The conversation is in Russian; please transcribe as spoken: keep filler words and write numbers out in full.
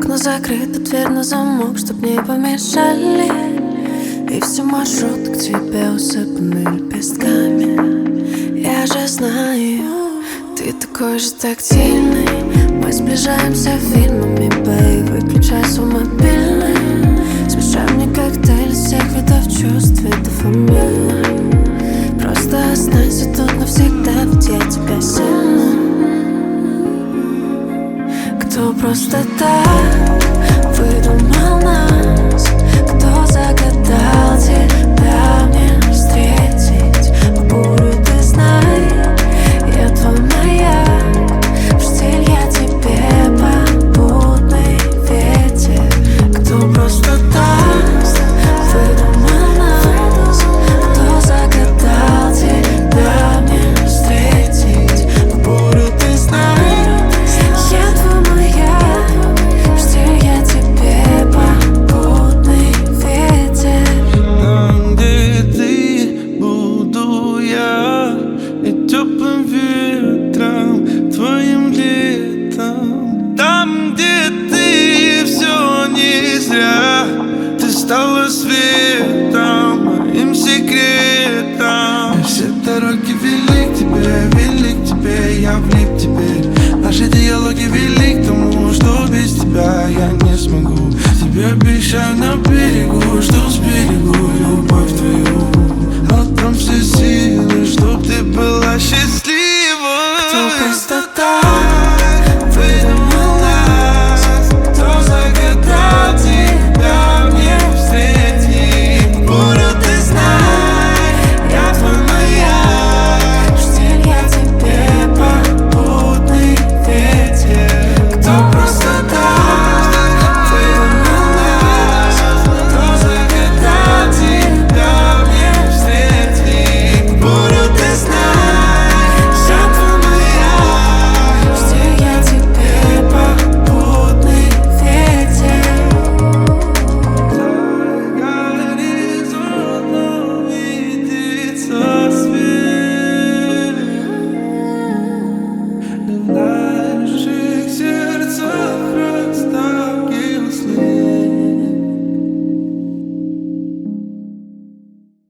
Окна закрыты, дверь на замок, чтоб не помешали. И все маршруты к тебе усыпаны лепестками. Я же знаю, ты такой же тактильный. Мы сближаемся фильмами, бэй, выключай свой мобильный. Смешай мне коктейль из всех видов чувств и дофамина. Просто останься тут навсегда, ведь я тебя сильно. Кто просто так выдумал нас? Кто загадал тебя мне встретить? В бурю ты знай, я твой маяк. В штиль я тебе попутный ветер. Кто просто так выдумал нас? Кто загадал тебя мне встретить? В бурю ты знай, я твой маяк. В штиль я тебе попутный ветер. Там, где ты, буду я, и теплым ветром, твоим летом. Там, где ты, все не зря. Ты стала светом, моим секретом. И все дороги вели к тебе, вели к тебе, я влип теперь. Наши диалоги вели к тому, что без тебя я не смогу. Тебе обещаю на берегу, что